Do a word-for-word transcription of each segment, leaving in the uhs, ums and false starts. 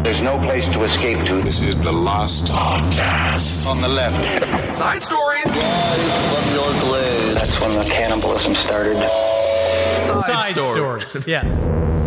There's no place to escape to. This is the last podcast. On the left. Side stories. From your glade. That's when the cannibalism started. Side, Side stories. stories. Yes.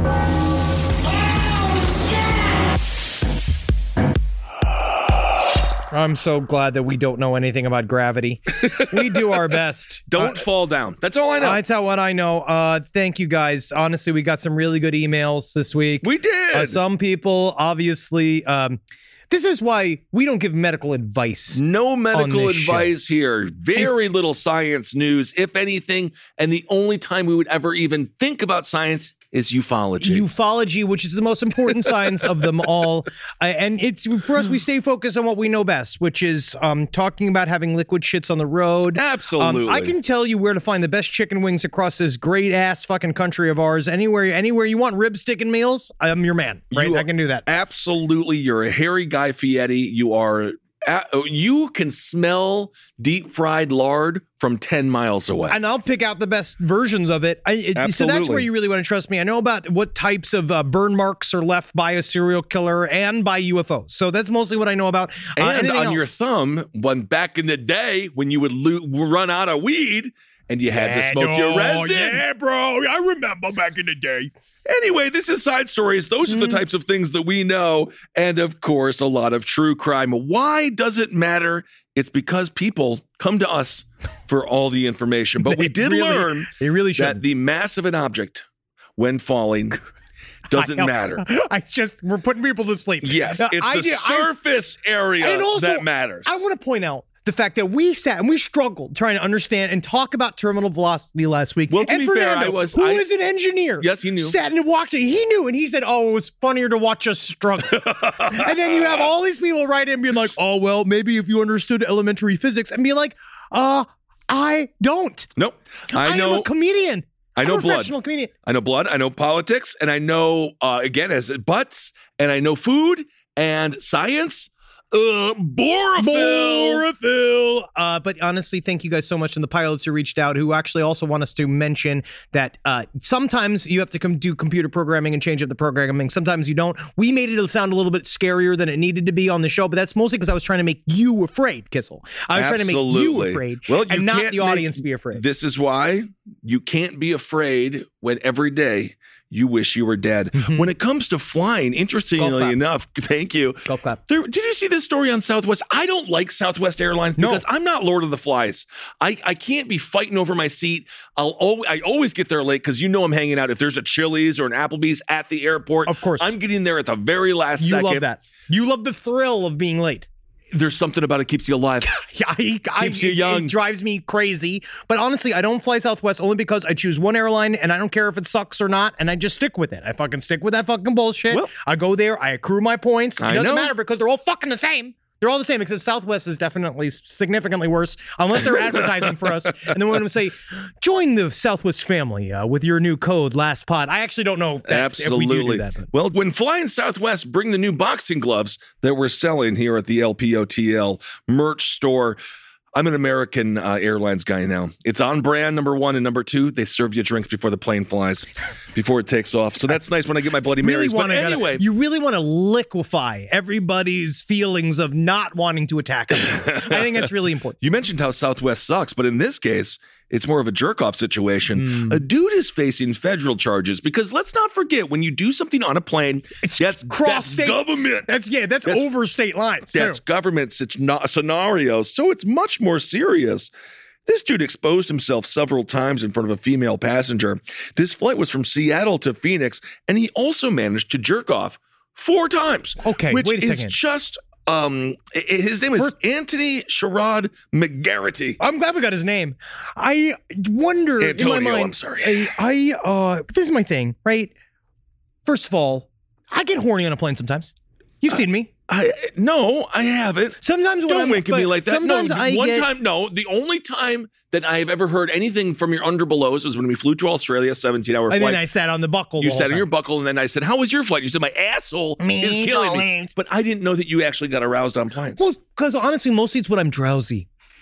I'm so glad that we don't know anything about gravity. We do our best. Don't uh, fall down. That's all I know. That's how what I know. Uh, thank you guys. Honestly, we got some really good emails this week. we did. Uh, some people, obviously, um, this is why we don't give medical advice. No medical this advice here. Very little science news, if anything. And the only time we would ever even think about science is ufology. Ufology, which is the most important science of them all. Uh, and it's for us, we stay focused on what we know best, which is um, talking about having liquid shits on the road. Absolutely. Um, I can tell you where to find the best chicken wings across this great ass fucking country of ours. Anywhere, anywhere you want rib sticking meals, I'm your man. Right? You I can do that. Absolutely. You're a hairy Guy Fieri. You are. Uh, you can smell deep fried lard from ten miles away. And I'll pick out the best versions of it. I, it so that's Absolutely. where you really want to trust me. I know about what types of uh, burn marks are left by a serial killer and by U F Os. So that's mostly what I know about. Uh, And anything on else? your thumb, when back in the day when you would lo- run out of weed and you had to smoke your resin. Yeah, bro. I remember back in the day. Anyway, this is Side Stories. Those are the types of things that we know. And of course, a lot of true crime. Why does it matter? It's because people come to us for all the information. But we They did really- learn they really that shouldn't. the mass of an object when falling doesn't I know. matter. I just, we're putting people to sleep. Yes, Uh, it's I the do- I- surface area And also, that matters. I want to point out the fact that we sat and we struggled trying to understand and talk about terminal velocity last week. Well, to and be Fernando, fair, I was- who I- is an engineer. Yes, he knew. Sat and watched it. He knew, and he said, "Oh, it was funnier to watch us struggle." And then you have all these people write in being like, "Oh, well, maybe if you understood elementary physics," and be like, "Uh, I don't. nope. I I know. am a comedian. I know I'm a blood. professional comedian." I know blood. I know politics. And I know, uh, again, as butts. And I know food and science. Uh, Borophyll. Borophyll. Uh, but honestly, thank you guys so much. And the pilots who reached out, who actually also want us to mention that uh, sometimes you have to come do computer programming and change up the programming. Sometimes you don't. We made it sound a little bit scarier than it needed to be on the show, but that's mostly because I was trying to make you afraid, Kissel. I was trying to make you Absolutely. afraid, Well, you and not can't the make- audience be afraid. This is why you can't be afraid when every day you wish you were dead. When it comes to flying, Golf interestingly clap. enough, thank you. Golf clap. There, did you see this story on Southwest? I don't like Southwest Airlines No. because I'm not Lord of the Flies. I, I can't be fighting over my seat. I'll al- I always get there late because you know I'm hanging out. If there's a Chili's or an Applebee's at the airport, Of course. I'm getting there at the very last You second. love that. You love the thrill of being late. There's something about it keeps you alive. Yeah, I, I, Keeps you it- young. It drives me crazy. But honestly, I don't fly Southwest only because I choose one airline and I don't care if it sucks or not. And I just stick with it. I fucking stick with that fucking bullshit. Well- I go there. I accrue my points. It I doesn't know. matter because they're all fucking the same. They're all the same, except Southwest is definitely significantly worse, unless they're advertising for us. And then we're going to say, join the Southwest family uh, with your new code, Last Pod. I actually don't know if, that's, if we Absolutely. do do that. But. Well, when flying Southwest, bring the new boxing gloves that we're selling here at the L P O T L merch store. I'm an American uh, Airlines guy now. It's on brand, number one. And number two, they serve you drinks before the plane flies, before it takes off. So that's nice when I get my Bloody Really Marys. But wanna- anyway, you really want to liquefy everybody's feelings of not wanting to attack them. I think that's really important. you mentioned how Southwest sucks, but in this case, it's more of a jerk-off situation. Hmm. A dude is facing federal charges because let's not forget, when you do something on a plane, It's that's, cross that's state government. That's yeah, that's, That's- over state lines. That's too. government such no- scenarios, so it's much more serious. This dude exposed himself several times in front of a female passenger. This flight was from Seattle to Phoenix, and he also managed to jerk off four times. Okay, which wait a is second. just um, i- his name is First- Anthony Sherrod McGarity. I'm glad we got his name. I wonder Antonio, in my mind. I'm sorry. I, I uh, this is my thing, right? First of all, I get horny on a plane sometimes. You've seen me. I no, I haven't. Sometimes when Don't I'm, wink at me but like that. Sometimes no, I one get. time, no. The only time that I have ever heard anything from your underbelows was when we flew to Australia, seventeen-hour and flight. then I sat on the buckle. You the whole sat in time. your buckle, and then I said, "How was your flight?" You said, "My asshole Me is killing me." going. But I didn't know that you actually got aroused on planes. Well, because honestly, mostly it's when I'm drowsy.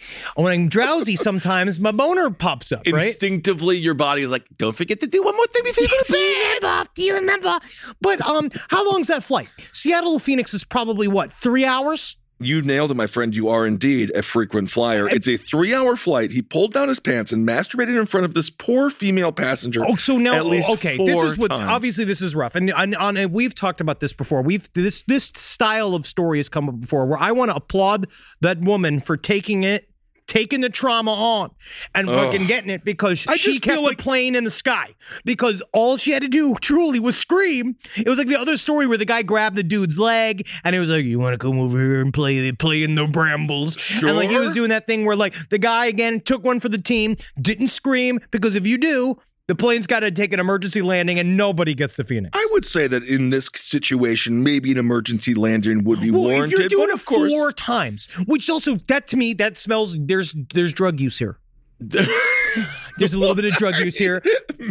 When I'm drowsy, sometimes my boner pops up, right? Instinctively, your body is like, don't forget to do one more thing before you go to Do you remember? Do you remember? But um, how long's that flight? Seattle to Phoenix is probably what, three hours? You nailed it, my friend. You are indeed a frequent flyer. It's a three-hour flight. He pulled down his pants and masturbated in front of this poor female passenger. Oh, so now, at least okay, four this is what times. obviously this is rough, and, and, and we've talked about this before. We've this this style of story has come up before, where I want to applaud that woman for taking it. Taking the trauma on and fucking getting it because I she just kept feel the like- plane in the sky because all she had to do truly was scream. It was like the other story where the guy grabbed the dude's leg and it was like, you want to come over here and play play in the brambles? Sure. And like he was doing that thing where like the guy again took one for the team, didn't scream because if you do, the plane's got to take an emergency landing and nobody gets to Phoenix. I would say that in this situation, maybe an emergency landing would be well, warranted. if you're doing but it of course, four times, which also that to me that smells there's there's drug use here. There's a little bit of drug use here.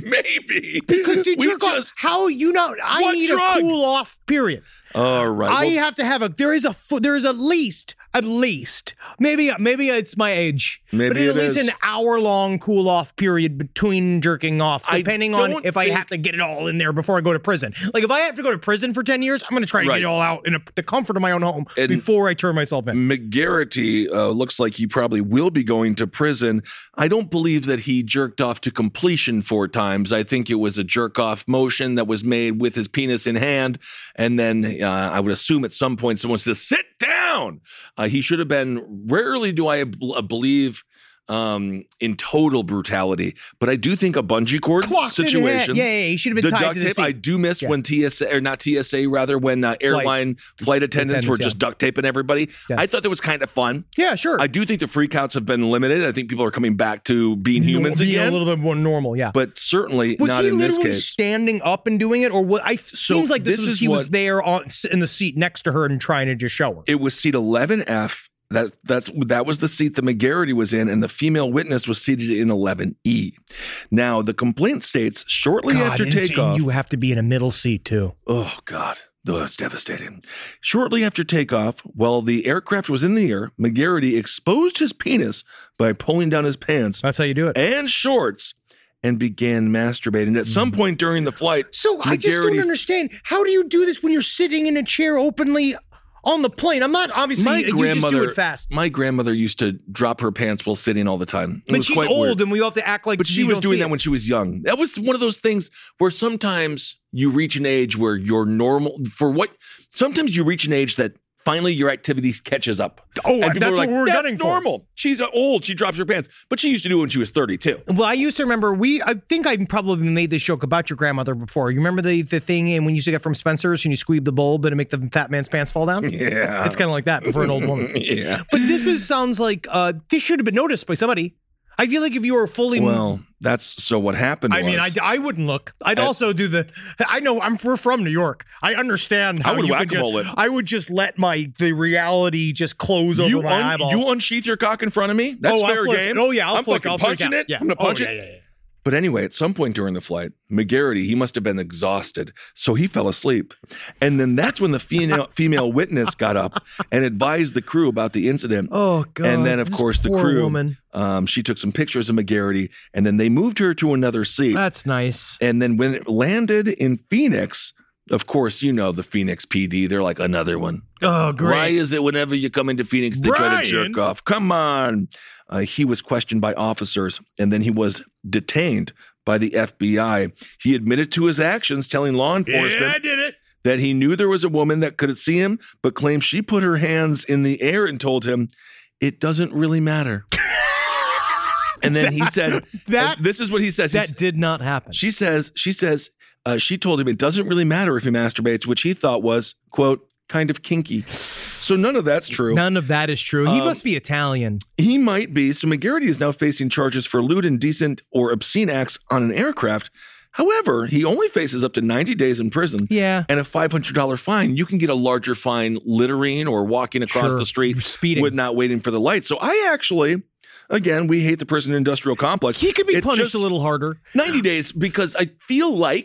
Maybe. Because you We jerk off. just- How you not? I What need drug? a cool off period. All right. I well, have to have a. There is a. fo- There is at least. At least. Maybe. Maybe it's my age. Maybe but at it least is. an hour long cool off period between jerking off, I depending on don't if I think- have to get it all in there before I go to prison. Like if I have to go to prison for ten years, I'm going to try to Right. get it all out in a, the comfort of my own home And- before I turn myself in. McGarity uh, looks like he probably will be going to prison. I don't believe that he jerked off to completion four times. I think it was a jerk off motion that was made with his penis in hand. And then uh, I would assume at some point someone says, sit down. Uh, he should have been, rarely do I b- uh, believe um, in total brutality, but I do think a bungee cord Clocked in the situation. head. Yeah, yeah, he should have been The tied duct to the tape, seat. I do miss Yeah. when T S A, or not T S A, rather, when uh, airline flight attendants were attendants, just duct taping everybody. Yes. I thought that was kind of fun. Yeah, sure. I do think the freakouts have been limited. I think people are coming back to being humans Being again, a little bit more normal. Yeah. but certainly Was not he in this literally case. standing up and doing it, or what? I seems like this, this was is he was what- there on in the seat next to her and trying to just show her. It was seat eleven F. That that's that was the seat that McGarity was in, and the female witness was seated in eleven E. Now, the complaint states shortly after and, takeoff. and you have to be in a middle seat too. Oh, God. Oh, that's devastating. Shortly after takeoff, while the aircraft was in the air, McGarity exposed his penis by pulling down his pants That's how you do it. and shorts and began masturbating. At some point during the flight, So I just don't McGarity- understand. How do you do this when you're sitting in a chair openly on the plane? I'm not obviously. my you just grandmother, do it fast. my grandmother used to drop her pants while sitting all the time. It But was she's quite old, weird. and we all have to act like. But she you was don't doing see that it. when she was young. That was one of those things where sometimes you reach an age where you're normal for what. Sometimes you reach an age that finally your activity catches up. Oh, And people that's are like, what we're that's gunning for." normal. She's old. She drops her pants, but she used to do it when she was thirty-two. Well, I used to remember we. I think I probably made this joke about your grandmother before. You remember the the thing and when you used to get from Spencer's and you squeeze the bulb and make the fat man's pants fall down? Yeah, It's kind of like that for an old woman. yeah. But this is sounds like uh, this should have been noticed by somebody. I feel like if you were fully, Well, that's so. What happened? I mean, I, was- I wouldn't look. I'd I- also do the. I know I'm we're from New York. I understand how I would you could just, whack-a-mole it. I would just let my the reality just close over you, my un- eyeballs. you unsheath your cock in front of me. That's oh, I'll fair flick- game. Oh yeah, I'll I'm flick, fucking I'll flick punching out. it. Yeah. I'm gonna punch oh, it. Yeah, yeah, yeah. But anyway, at some point during the flight, McGarity, he must have been exhausted, so he fell asleep. And then that's when the female female witness got up and advised the crew about the incident. Oh god. And then, of this course, the poor crew, woman. um, she took some pictures of McGarity, and then they moved her to another seat. That's nice. And then when it landed in Phoenix, of course, you know the Phoenix P D, they're like, another one. Oh great. Why is it whenever you come into Phoenix, they try Brian! to jerk off? Come on. Uh, he was questioned by officers, and then he was detained by the F B I. He admitted to his actions, telling law enforcement Yeah, I did it. that he knew there was a woman that could see him, but claimed she put her hands in the air and told him, it doesn't really matter. And then he said, that- and this is what he says. He That did not happen. she says, she says, uh, she told him it doesn't really matter if he masturbates, which he thought was, quote, kind of kinky. So none of that's true. None of that is true. He Um, must be Italian. He might be. So McGarity is now facing charges for lewd, indecent, or obscene acts on an aircraft. However, he only faces up to ninety days in prison Yeah. and a five hundred dollars fine. You can get a larger fine littering or walking across Sure. the street Speeding. with not waiting for the light. So I actually, again, we hate the prison industrial complex. He could be It punished just- a little harder. ninety days because I feel like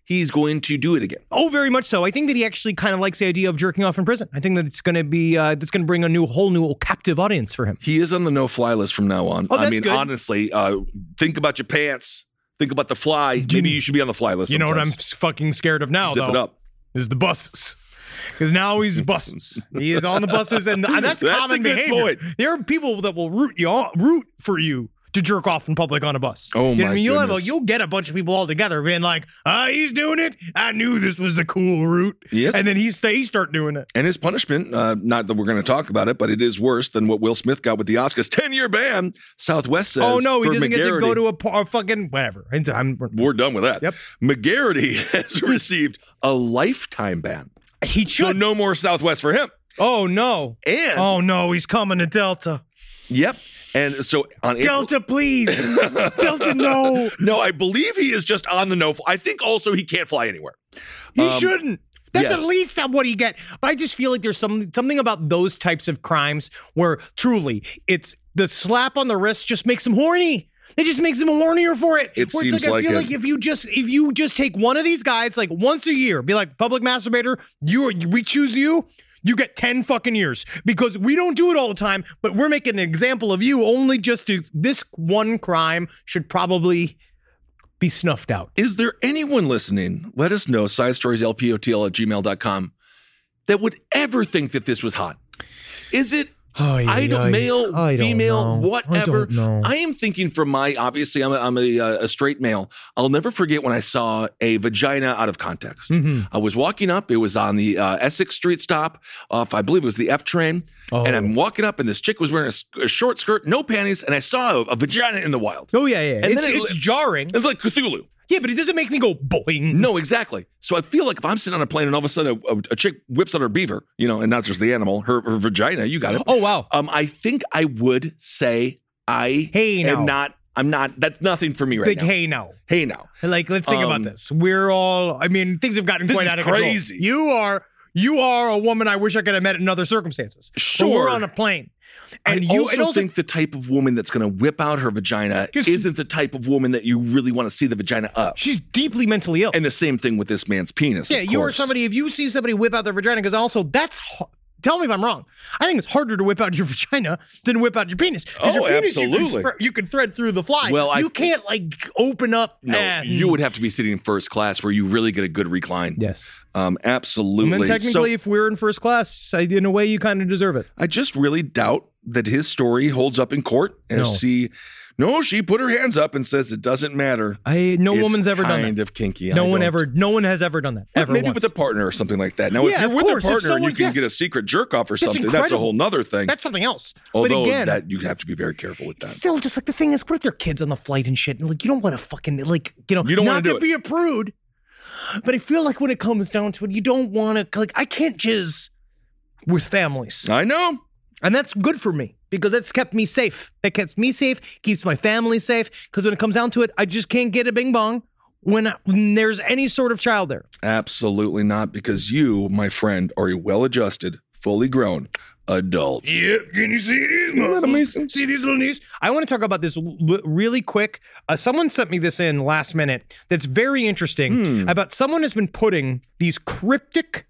he's going to do it again. Oh, very much so. I think that he actually kind of likes the idea of jerking off in prison. I think that it's going to be uh, that's going to bring a new, whole new captive audience for him. He is on the no-fly list from now on. Oh, that's I mean, good. honestly, uh, think about your pants. Think about the fly. Maybe you should be on the fly list. You know sometimes. what I'm fucking scared of now, Zip though? it up. Is the buses. Because now he's buses. He is on the buses, and that's, That's common a good behavior. point. There are people that will root you on, root for you to jerk off in public on a bus. Oh, you know my what I mean? You'll have a, goodness. you'll get a bunch of people all together being like, "Ah, he's doing it. I knew this was the cool route." Yes. And then he's they start doing it. And his punishment, uh, not that we're going to talk about it, but it is worse than what Will Smith got with the Oscars. ten-year ban, Southwest says. Oh no, he for doesn't get to McGarity. go to a, par- a fucking whatever. I'm, We're done with that. Yep. McGarity has received a lifetime ban. he So should. no more Southwest for him. Oh no. And, Oh no, he's coming to Delta. yep. And so on April. Delta, please. Delta, no. No, I believe he is just on the no. I think also he can't fly anywhere. He Um, shouldn't. That's yes. at least what he get. But I just feel like there's some something about those types of crimes where truly it's the slap on the wrist just makes him horny. It just makes him hornier for it. It Where it's seems like, I like feel it. like if you just if you just take one of these guys like once a year, be like public masturbator, you are, we choose you. You get ten fucking years because we don't do it all the time, but we're making an example of you only just to this one crime should probably be snuffed out. Is there anyone listening? Let us know. Side stories L P O T L at gmail dot com that would ever think that this was hot. Is it Oh, yeah, I don't, yeah, male, I don't female, know. whatever. I don't know. I am thinking from my, obviously, I'm a, I'm a, uh, a straight male. I'll never forget when I saw a vagina out of context. Mhm. I was walking up. It was on the uh, Essex Street stop off, I believe it was the F train. Oh. And I'm walking up, and this chick was wearing a, s- a short skirt, no panties, and I saw a, a vagina in the wild. Oh yeah, yeah. And It's, then it- it's jarring. It's like Cthulhu. Yeah, but it doesn't make me go boing. No, exactly. So I feel like if I'm sitting on a plane and all of a sudden a, a, a chick whips out her beaver, you know, and not just the animal, her, her vagina, you got it. Oh wow. Um, I think I would say I Hey, now. am not, I'm not, that's nothing for me right Like, now. hey now. Hey now. Like, let's think Um, about this. We're all. I mean, things have gotten This quite is out of crazy. control. You are. You are a woman I wish I could have met in other circumstances. But Sure. we're on a plane, and I you. also and also, think the type of woman that's going to whip out her vagina Just- isn't the type of woman that you really want to see the vagina up. she's deeply mentally ill. And the same thing with this man's penis. yeah, of you are course. somebody. If you see somebody whip out their vagina, because also that's. ho- Tell me if I'm wrong. I think it's harder to whip out your vagina than whip out your penis. 'Cause Oh, your penis, You absolutely. can, fr- you can thread through the fly. Well, I you think- can't like open up. No, and- you would have to be sitting in first class where you really get a good recline. Yes. Um, absolutely. And then technically, So if we're in first class, I, in a way, you kind of deserve it. I just really doubt that his story holds up in court. And No. she, no, she put her hands up and says it doesn't matter. I no It's woman's ever done kind that. of kinky. No I one don't. ever. No one has ever done that. But Ever. maybe once. with a partner or something like that. Now, Yeah, if you're of with course. a If partner and you someone- can yes. get a secret jerk off or That's something, that's a incredible. whole nother thing. That's something else. Although but again, that you have to be very careful with that. still, just like the thing is, what if there are kids on the flight and shit? And like, you don't want to fucking like, you know, You don't not wanna do to it. be a prude. But I feel like when it comes down to it, you don't want to like. I can't jizz with families, I know. and that's good for me because that's kept me safe. That keeps me safe, keeps my family safe. Because when it comes down to it, I just can't get a bing bong when, when there's any sort of child there. Absolutely not, because you, my friend, are a well-adjusted, fully grown adult. Yep. Can you see these muscles? See these little knees? I want to talk about this l- really quick. Uh, someone sent me this in last minute that's very interesting Hmm. about someone has been putting these cryptic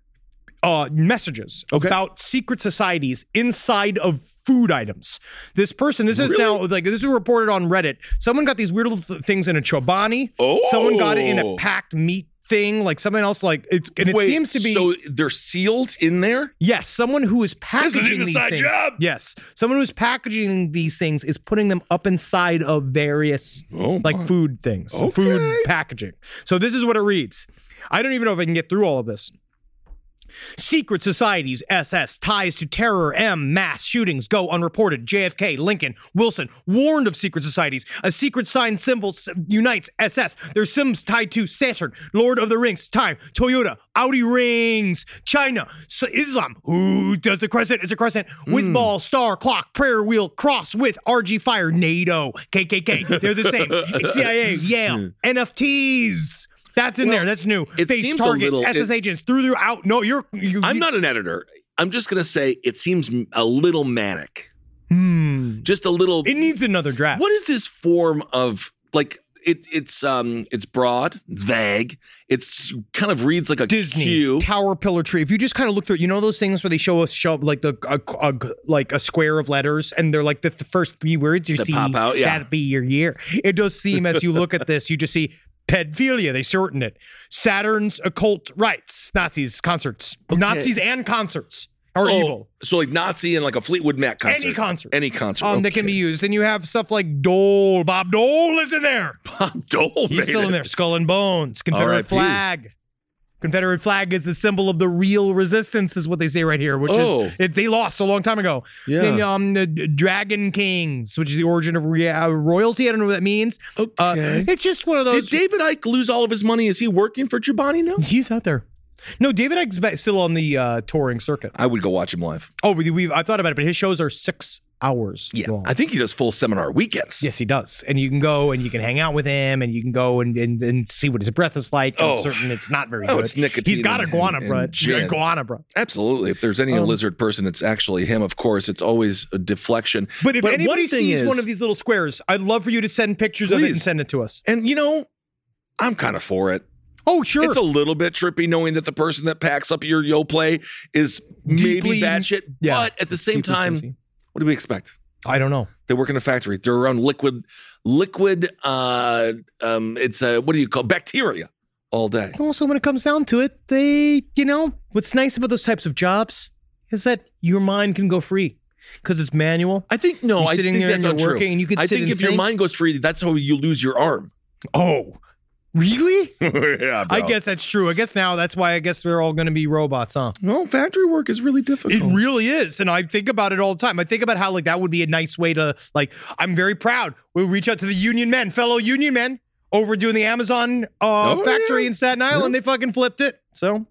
uh, messages Okay. about secret societies inside of food items. This person, this is Really? now like this is reported on Reddit. Someone got these weird little th- things in a chobani. Oh. Someone got it in a packed meat thing, like something else. Like it's and it Wait, seems to be so they're sealed in there? Yes, someone who is This is packaging an these inside things. job. Yes, someone who's packaging these things is putting them up inside of various Oh, like my. food things, Okay. food packaging. So this is what it reads. I don't even know if I can get through all of this. Secret societies, S S, ties to terror, M, mass shootings go unreported. J F K, Lincoln, Wilson, warned of secret societies. A secret sign symbol s- unites S S. Their symbols tied to Saturn, Lord of the Rings, time, Toyota, Audi rings, China, so Islam. Who does the crescent? It's a crescent with ball, star, clock, prayer wheel, cross with R G fire, NATO, K K K. They're the same. It's C I A, Yale, N F Ts. That's in Well, there. That's new. it Face seems a target, little- S S it- agents through through out. No, you're. You, I'm you- not an editor. I'm just going to say it seems m- a little manic. Hmm. Just a little. It needs another draft. What is this form of, like, it it's um it's broad, it's vague. It's kind of reads like a Disney Q. Tower Pillar Tree. If you just kind of look through it, you know those things where they show us show like the a, a, like a square of letters, and they're like the, the first three words you That see. pop out, yeah. That'd be your year. It does seem as you look at this, you just see pedophilia. They shorten it. Saturn's occult rites, Nazis concerts, Nazis and concerts are Oh, evil. So like Nazi and like a Fleetwood Mac concert. Any concert. Any concert. Um, that can be used. Then you have stuff like Dole. Bob Dole is in there. Bob Dole. He's made still in it. there. Skull and Bones. Confederate R I P flag. Confederate flag is the symbol of the real resistance, is what they say right here, which Oh. is it, they lost a long time ago. Yeah. Then um, the Dragon Kings, which is the origin of rea- uh, royalty. I don't know what that means. Okay. Uh, it's just one of Did those. David Icke lose all of his money? Is he working for Chobani now? He's out there. No, David Icke's ba- still on the uh, touring circuit. I would go watch him live. Oh, we, we've I thought about it, but his shows are six hours long. I think he does full seminar weekends. Yes, he does. And you can go and you can hang out with him and you can go and, and, and see what his breath is like. I'm Oh. certain it's not very Oh, good. it's nicotine He's got and- iguana and breath. gin. Iguana breath. Absolutely. If there's any Um, lizard person, it's actually him. Of course, it's always a deflection. But if one anybody thing sees is- one of these little squares, I'd love for you to send pictures of it and Please. send it to us. and you know, I'm kind of for it. Oh, sure. It's a little bit trippy knowing that the person that packs up your Yoplait is Deeply- maybe bad shit. yeah. But at the same Deeply time, crazy. what do we expect? I don't know. They work in a factory. They're around liquid, liquid. Uh, um, it's uh, what do you call bacteria all day? Also, when it comes down to it, they, you know, what's nice about those types of jobs is that your mind can go free because it's manual. I think no. You're I sitting think there that's and you're untrue. working and you could I sit think and if your think. mind goes free, that's how you lose your arm. Oh, really? yeah, I guess that's true. I guess now that's why I guess they're all going to be robots, huh? No, factory work is really difficult. It really is. And I think about it all the time. I think about how like that would be a nice way to like, I'm very proud. We'll reach out to the union men, fellow union men over doing the Amazon uh, Oh, factory yeah. in Staten Island. Yeah. They fucking flipped it. So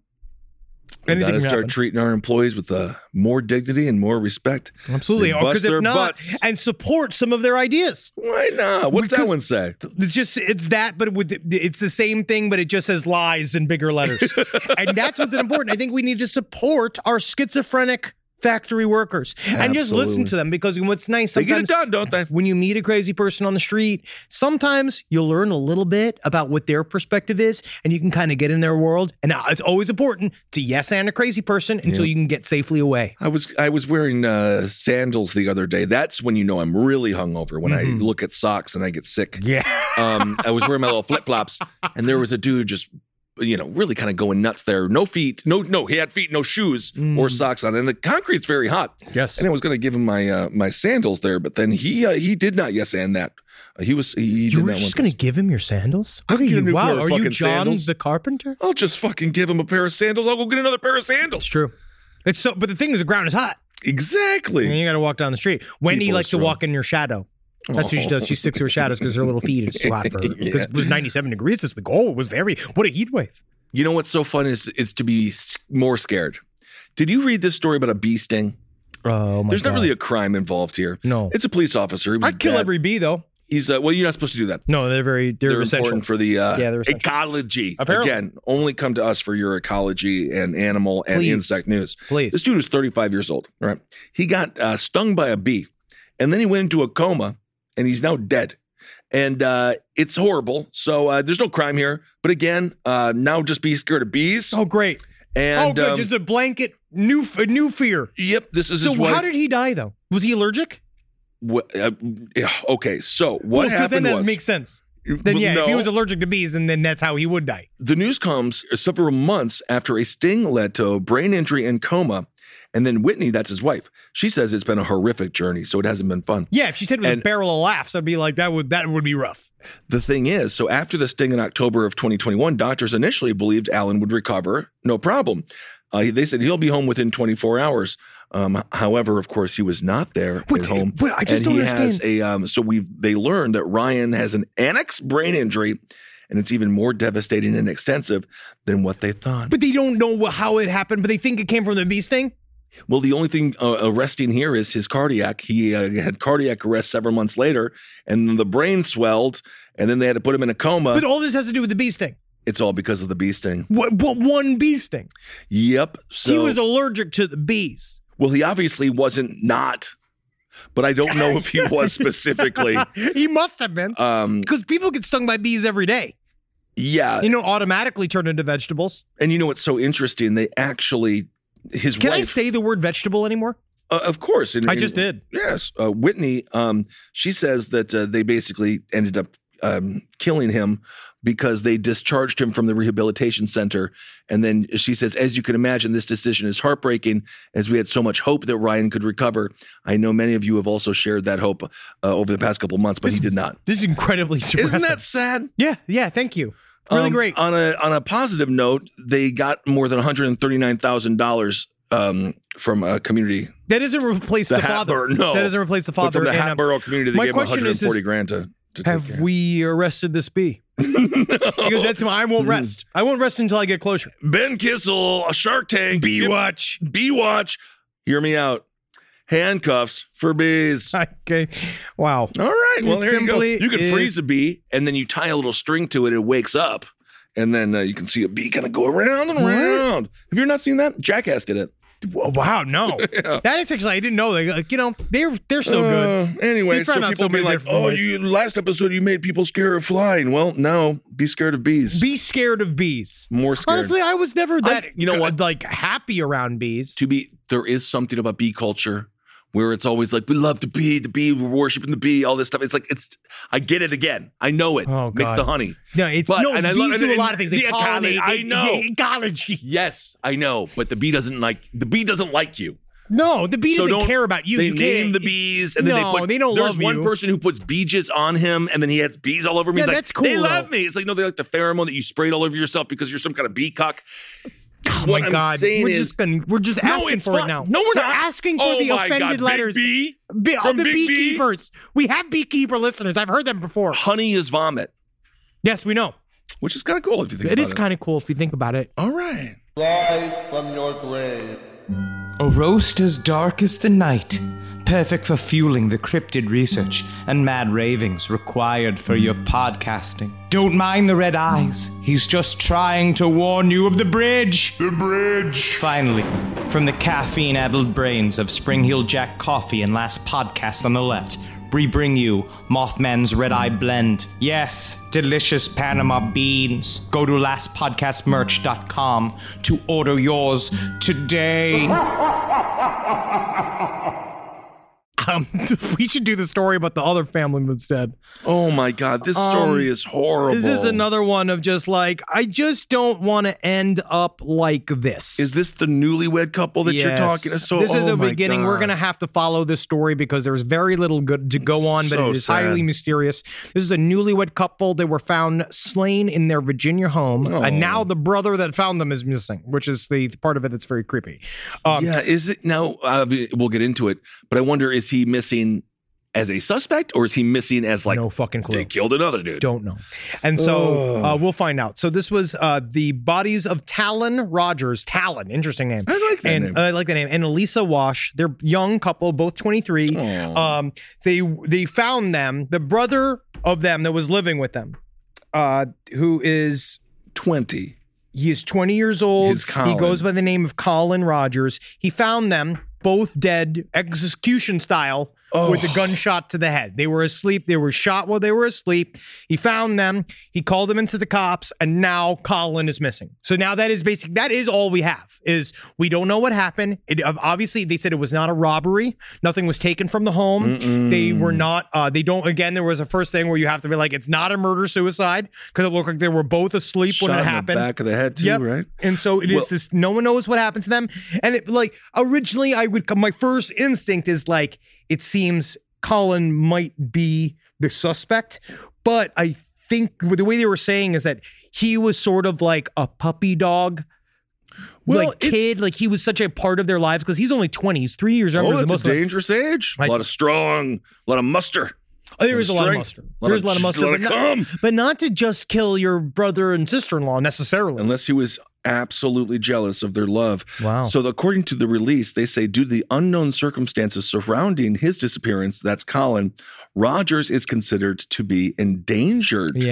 We anything got to can start happen. treating our employees with uh, more dignity and more respect. Absolutely. They Because bust if their not, butts. and support some of their ideas. Why not? What's that Because- one say? It's just it's that, but with it's the same thing, but it just says lies in bigger letters, and that's what's important. I think we need to support our schizophrenic factory workers and just listen Absolutely. to them because what's nice They get sometimes it done, don't they? when you meet a crazy person on the street, sometimes you'll learn a little bit about what their perspective is, and you can kind of get in their world. And it's always important to yes and a crazy person until Yeah. you can get safely away. I was I was wearing uh, sandals the other day. That's when you know I'm really hungover, when Mhm. I look at socks and I get sick. Yeah. Um, I was wearing my little flip flops, and there was a dude just, you know, really kind of going nuts there. No feet, no, no, he had feet, no shoes or Mm. socks on, and the concrete's very hot. Yes. And I was going to give him my uh, my sandals there, but then he uh, he did not yes and that. Uh, he was he, he You did were not just want going to give him your sandals? I'll What are get a you? new pair Wow. of Are you fucking John sandals. the Carpenter? I'll just fucking give him a pair of sandals. I'll go get another pair of sandals. It's true. It's so, but the thing is, the ground is hot. Exactly. And you got to walk down the street. Wendy People are likes to strong. walk in your shadow. That's what she does. She sticks to her shadows because her little feet are too hot for her. Because Yeah. it was ninety-seven degrees this week. Oh, it was very, what a heat wave. You know what's so fun is is to be s- more scared. Did you read this story about a bee sting? Oh, my There's God. not really a crime involved here. No. It's a police officer. He was I'd kill dead. every bee, though. He's uh, well, you're not supposed to do that. No, they're very, they're, They're essential. important for the uh, Yeah, they're essential. ecology. Apparently. Again, only come to us for your ecology and animal and Please. insect news. Please. This dude is thirty-five years old, right? He got uh, stung by a bee, and then he went into a coma, and he's now dead. And uh, it's horrible. So uh, there's no crime here. But again, uh, now just be scared of bees. Oh, great. And oh, good. um, Just a blanket, new, a new fear. yep, this is So his wife. how did he die, though? Was he allergic? Wha- uh, yeah, okay, so what Well, 'cause happened then that was makes sense. Then yeah, no, if he was allergic to bees, and then that's how he would die. the news comes several months after a sting led to brain injury and coma, and then Whitney, that's his wife, she says it's been a horrific journey, so it hasn't been fun. Yeah, if she said it was And- a barrel of laughs, I'd be like, that would that would be rough. The thing is, so after the sting in October of twenty twenty-one, doctors initially believed Alan would recover, no problem. Uh, they said he'll be home within twenty-four hours. Um, however, of course, he was not there Wait, at home. but I just and don't he understand. has a um, so we they learned that Ryan has an annex brain injury, and it's even more devastating and extensive than what they thought. But they don't know wh- how it happened, but they think it came from the bee sting. Well, the only thing uh, arresting here is his cardiac. He uh, had cardiac arrest several months later, and the brain swelled, and then they had to put him in a coma. But all this has to do with the bee sting. It's all because of the bee sting. What, what one bee sting? Yep. So, he was allergic to the bees. well, he obviously wasn't not but I don't know if he was specifically. He must have been. Um, Because people get stung by bees every day. yeah. You know, automatically turn into vegetables. And you know what's so interesting? They actually, his Can I wife, say the word vegetable anymore? uh, of course. And, I just and- did. Yes. Uh, Whitney, um, she says that uh, they basically ended up um, killing him because they discharged him from the rehabilitation center. And then she says, as you can imagine, this decision is heartbreaking as we had so much hope that Ryan could recover. I know many of you have also shared that hope uh, over the past couple of months, but This- he did not. This is incredibly depressing. Isn't that sad? Yeah, yeah, thank you. Really Um, great. On a on a positive note, they got more than one hundred thirty-nine thousand dollars um, from a community. That doesn't replace the, The father. Hatboro- no. That doesn't replace the But father. from the and, um, Hatboro community, they my gave him question one hundred forty is, is grand to, to take have care. we arrested this bee? Because that's I won't rest. I won't rest until I get closure. Ben Kissel, a Shark Tank. Bee watch. Bee watch. Hear me out. Handcuffs for bees. Okay. Wow. All right. Well, It there you go. simply You can is- freeze a bee, and then you tie a little string to it. It wakes up, and then uh, you can see a bee kind of go around and What? around. Have you not seen that? Jackass did it. Wow. No. That is actually I didn't know. Like, like, you know, they're they're so good. Uh, anyway, They so found out people so be many like, different "Oh, ways." you last episode you made people scared of flying." Well, no, be scared of bees. Be scared of bees. More scared. Honestly, I was never that. you know what? Like happy around bees. to be, there is something about bee culture where it's always like, we love the bee, the bee, we're worshiping the bee, all this stuff. It's like, it's, I get it again. I know it. Oh, Makes God. the honey. No, it's But- no. and I Bees love- do and- a lot of things. They the ecology, pollinate. I they- know. the ecology. Yes, I know. But the bee doesn't like, the bee doesn't like you. No, the bee So doesn't don't- care about you. They you name can't- the bees and then No, they put, they don't there's love one you. person who puts bee jizz on him and then he has bees all over me. Yeah, He's like, that's cool, They love though. me. It's like, no, they like the pheromone that you sprayed all over yourself because you're some kind of bee cuck. Oh What my I'm God, saying we're is- just gonna, we're just No, asking it's for fine. it now. No, we're not. asking for Oh the my offended God, Big letters. Bee? Be, all From the Big Bee? beekeepers. We have beekeeper listeners. I've heard them before. Honey is vomit, Yes, we know. which is kind of cool if you think It about is kind of cool if you think about it. All right. Rise from your grave. A roast as dark as the night, perfect for fueling the cryptid research and mad ravings required for your podcasting. Don't mind the red eyes, he's just trying to warn you of the bridge. The bridge. Finally, from the caffeine-addled brains of Spring Hill Jack Coffee and Last Podcast on the Left, we bring you Mothman's Red Eye Blend. Yes, delicious Panama beans. Go to last podcast merch dot com to order yours today. Um, we should do the story about the other family instead. Oh my God, this story is horrible. This is another one of just like, I just don't want to end up like this. Is this the newlywed couple that you're Yes. talking? So this is oh a my beginning. God. We're going to have to follow this story because there's very little good to go on, but So it is sad. highly mysterious. This is a newlywed couple. They were found slain in their Virginia home, Oh. and now the brother that found them is missing, which is the part of it that's very creepy. Um, yeah, is it now? Uh, we'll get into it, but I wonder: is he missing as a suspect, or is he missing as like no fucking clue. they killed another dude? Don't know. And so uh, we'll find out. So this was uh, the bodies of Talon Rogers. Talon, interesting name. I like that and name. uh, I like the name. And Elisa Wash. They're young couple, both twenty-three. Aw. Um, they they found them. The brother of them that was living with them, uh, who is Twenty. he is twenty years old. His He Colin. goes by the name of Colin Rogers. He found them both dead, execution style. Oh. With a gunshot to the head. They were asleep. They were shot while they were asleep. He found them. He called them into the cops, and now Colin is missing. So now that is basic. That is all we have. Is we don't know what happened. It obviously they said it was not a robbery. Nothing was taken from the home. Mm-mm. They were not. Uh, they don't. Again, there was a first thing where you have to be like, it's not a murder suicide because it looked like they were both asleep Shot when it in happened. the back of the head too, Yep. right? And so it is Well- this, no one knows what happened to them. And it like originally I would, my first instinct is like, it seems Colin might be the suspect, but I think the way they were saying is that he was sort of like a puppy dog. Well, like it's- kid, like he was such a part of their lives because he's only twenty. He's three years younger Oh, than it's a most of them. dangerous age. Like- a lot of strong, a lot of muster. Oh, there is a lot of strength, muster. lot There is of- a lot of muster, lot but of not, cum. but not to just kill your brother and sister-in-law necessarily. Unless he was absolutely jealous of their love. Wow. So according to the release, they say due to the unknown circumstances surrounding his disappearance, that's Colin, Rogers is considered to be endangered. Yeah.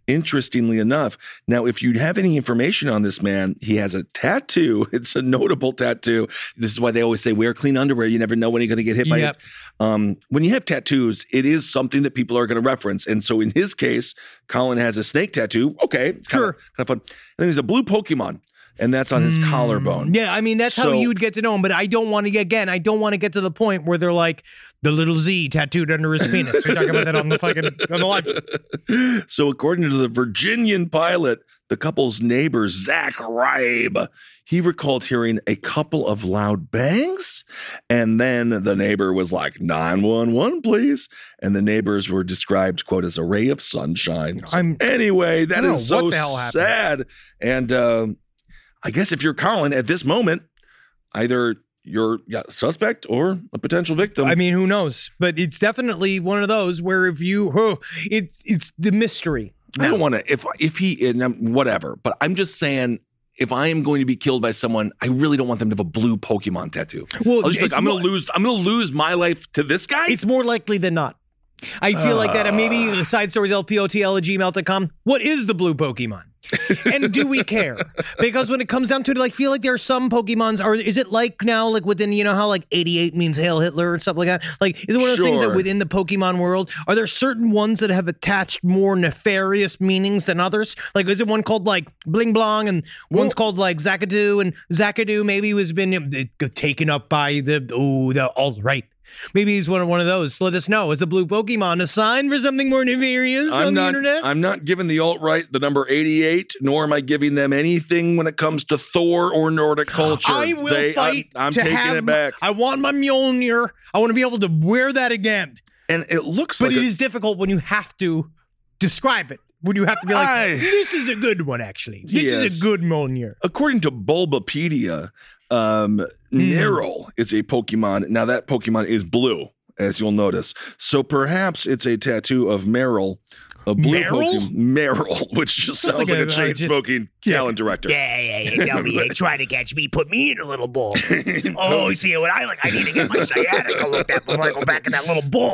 interestingly enough. Now, if you have any information on this man, he has a tattoo. It's a notable tattoo. This is why they always say wear clean underwear. You never know when you're going to get hit by Yep. it. Um, when you have tattoos, it is something that people are going to reference. And so in his case, Colin has a snake tattoo. Okay. It's Sure. Kind of fun. And then there's a blue Pokemon, and that's on his collarbone. Yeah, I mean, that's how So- you would get to know him. But I don't want to, again, I don't want to get to the point where they're like, the little Z tattooed under his penis. We're talking about that on the fucking, on the live. So according to the Virginian pilot, the couple's neighbor, Zach Ribe, he recalled hearing a couple of loud bangs. And then the neighbor was like, nine one one, please. And the neighbors were described, quote, as a ray of sunshine. So I'm- anyway, that I don't is know so what the hell happened. sad. And uh, I guess if you're Colin at this moment, either you're yeah, suspect or a potential victim. I mean, who knows? But it's definitely one of those where if you, oh, it, it's the mystery. I don't want to, if if he, and I'm- whatever, but I'm just saying, if I am going to be killed by someone, I really don't want them to have a blue Pokemon tattoo. Well, I'll just like, it's I'm going more- to lose, I'm going to lose my life to this guy. It's more likely than not. I feel like that. And maybe Uh. side stories, L P O T L at gmail dot com. What is the blue Pokemon? And do we care? Because when it comes down to it, like, feel like there are some Pokemons, or is it like now, like within, you know, how like eighty-eight means Hail Hitler and stuff like that? Like, is it one of those things that Sure. within the Pokemon world, are there certain ones that have attached more nefarious meanings than others? Like, is it one called like Bling Blong and one's called like Zakadoo, and Zakadoo maybe was been uh, taken up by the, oh, the alt-right. Maybe he's one of one of those. Let us know. Is a blue Pokemon a sign for something more nefarious I'm on not, the internet? I'm not giving the alt-right the number eighty-eight, nor am I giving them anything when it comes to Thor or Nordic culture. I will They- fight. I'm, I'm to taking have it my- back. I want my Mjolnir. I want to be able to wear that again. And it looks But like it a- is difficult when you have to describe it. When you have to be like, I- this is a good one, actually. This Yes. is a good Mjolnir. according to Bulbapedia, um, Hmm. Neryl is a Pokemon. Now that Pokemon is blue, as you'll notice. So perhaps it's a tattoo of Meryl, a blue Meryl? Pokemon. Meryl, which just sounds like like, a- a, uh, chain just- smoking talent director. Yeah, yeah, yeah. Tell me, hey, try to catch me. Put me in a little bowl. Oh, see what I like? I need to get my sciatica looked at before I go back in that little bowl.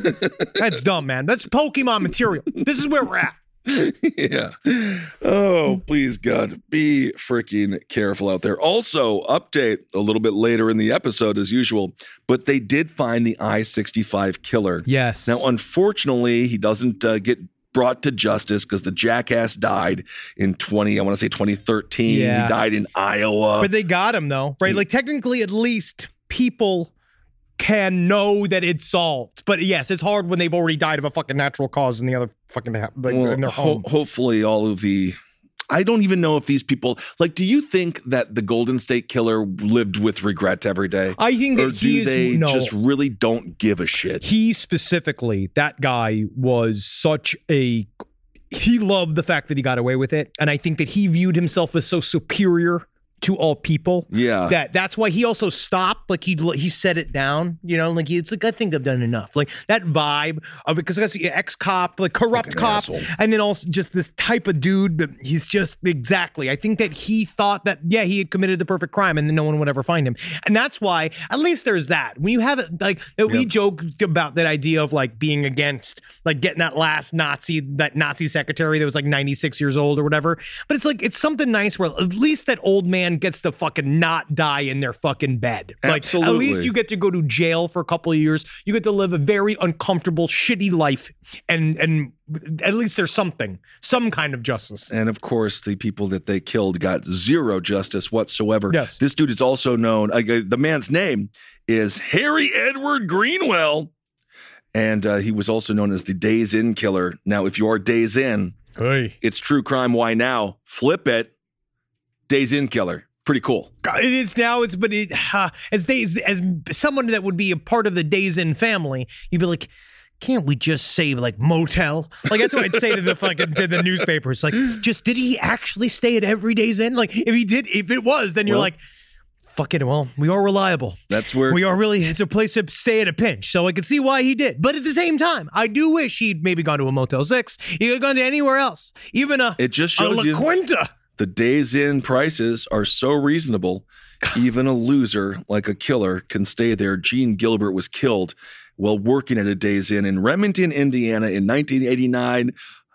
That's dumb, man. That's Pokemon material. This is where we're at. Yeah. Oh, please, God, be freaking careful out there. Also, update a little bit later in the episode as usual, but they did find the I sixty-five killer. Yes. Now, unfortunately, he doesn't uh, get brought to justice because the jackass died in twenty, I want to say twenty thirteen. Yeah. He died in Iowa. But they got him, though, right? Like, technically, at least people can know that it's solved. But yes, it's hard when they've already died of a fucking natural cause in the other fucking, like, Well, in their ho- home. hopefully all of the I don't even know if these people like do you think that the Golden State Killer lived with regret every day? I think Or that he do is, they no. just really don't give a shit? He specifically, that guy was such a, he loved the fact that he got away with it. And I think that he viewed himself as so superior to all people. Yeah. That that's why he also stopped. Like he he set it down, you know, like he, it's like, I think I've done enough. Like that vibe of, because that's the ex-cop, like corrupt Fucking cop. asshole. And then also just this type of dude that he's just exactly. I think that he thought that, yeah, he had committed the perfect crime and then no one would ever find him. And that's why, at least there's that. When you have it, like, that we Yep. joked about that idea of like being against, like getting that last Nazi, that Nazi secretary that was like ninety-six years old or whatever. But it's like, it's something nice where at least that old man gets to fucking not die in their fucking bed. Like, at Absolutely. least you get to go to jail for a couple of years. You get to live a very uncomfortable, shitty life. And, and at least there's something, some kind of justice. And of course, the people that they killed got zero justice whatsoever. Yes. This dude is also known, uh, the man's name is Harry Edward Greenwell. And uh, he was also known as the Days Inn Killer. Now, if you are Days Inn, Hey. it's true crime. Why now? Flip it. Days Inn Killer. Pretty cool. It is now. It's but it uh, as days as someone that would be a part of the Days Inn family, you'd be like, can't we just say like motel? Like that's what I'd say to the fucking to the newspapers. Like, just did he actually stay at every Days Inn? Like, if he did, if it was, then you're Well- like, fuck it. Well, we are reliable. That's where We are really. It's a place to stay at a pinch, so I can see why he did. But at the same time, I do wish he'd maybe gone to a Motel Six. He could have gone to anywhere else, even a it just a shows La you Quinta. the Days Inn prices are so reasonable. Even a loser like a killer can stay there. Gene Gilbert was killed while working at a Days Inn in Remington, Indiana in nineteen eighty-nine.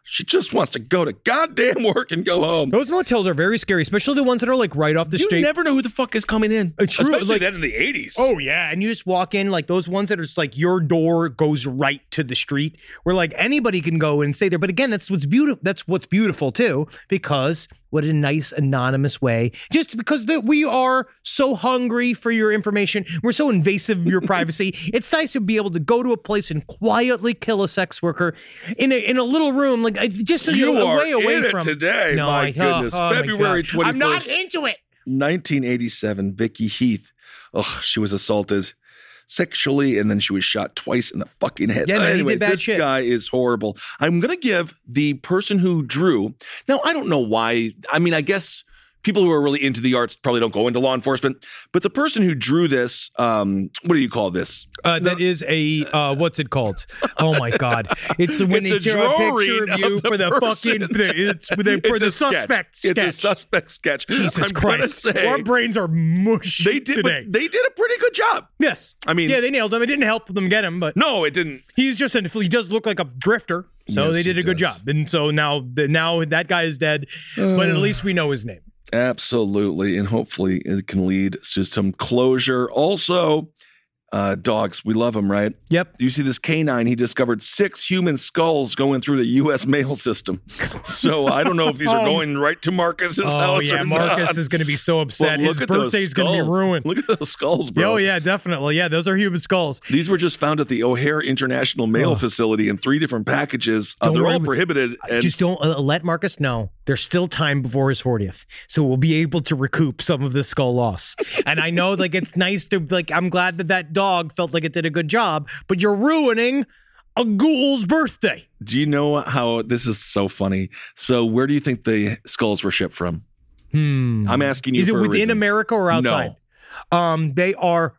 she just wants to go to goddamn work and go home. Those motels are very scary, especially the ones that are like right off the You street. never know who the fuck is coming in. Uh, true, Especially like- that in the eighties. Oh yeah, and you just walk in like those ones that are just like your door goes right to the street, where like anybody can go and stay there. But again, that's what's beautiful. That's what's beautiful too, because what a nice anonymous way. Just because the, we are so hungry for your information, we're so invasive of your privacy. It's nice to be able to go to a place and quietly kill a sex worker in a in a little room, like I- just so You you're are way away in it from today. No, My I- goodness. oh, oh my February God. twenty-first. I'm not into it. nineteen eighty-seven, Vicky Heath. Oh, she was assaulted sexually, and then she was shot twice in the fucking head. Yeah, man, he anyway, did bad this shit. guy is horrible. I'm going to give the person who drew. Now, I don't know why. I mean, I guess people who are really into the arts probably don't go into law enforcement, but the person who drew this, um, what do you call this? Uh, that is a uh, what's it called? Oh my God! It's when It's they a draw a picture drawing of you of the for the person. fucking the, it's for the, for It's the a sketch. suspect sketch. It's a suspect sketch. Jesus I'm gonna Christ! say, Our brains are mush they did, today. but they did a pretty good job. Yes, I mean- yeah, they nailed him. It didn't help them get him, but No, it didn't. he's just an, he does look like a drifter. So Yes, they did he a good does. job, and so now the, now that guy is dead, but at least we know his name. Absolutely. And hopefully it can lead to some closure. Also, uh, dogs, we love them, right? Yep. You see this canine, he discovered six human skulls going through the U S mail system. So I don't know if these are Oh. going right to Marcus's Oh house yeah, or Marcus not. is going to be so But upset. look His at those birthday's going to be skulls. ruined. Look at those skulls, bro. Oh yeah, definitely. Yeah, those are human skulls. These were just found at the O'Hare International Mail Oh. Facility in three different packages. Uh, Don't they're worry all about- prohibited. And Just don't uh, let Marcus know. There's still time before his fortieth. So we'll be able to recoup some of this skull loss. And I know like it's nice to like, I'm glad that that dog felt like it did a good job, but you're ruining a ghoul's birthday. do you know how this is so funny? So where do you think the skulls were shipped from? Hmm. I'm asking you Is it for a within reason. America or outside? Um, they are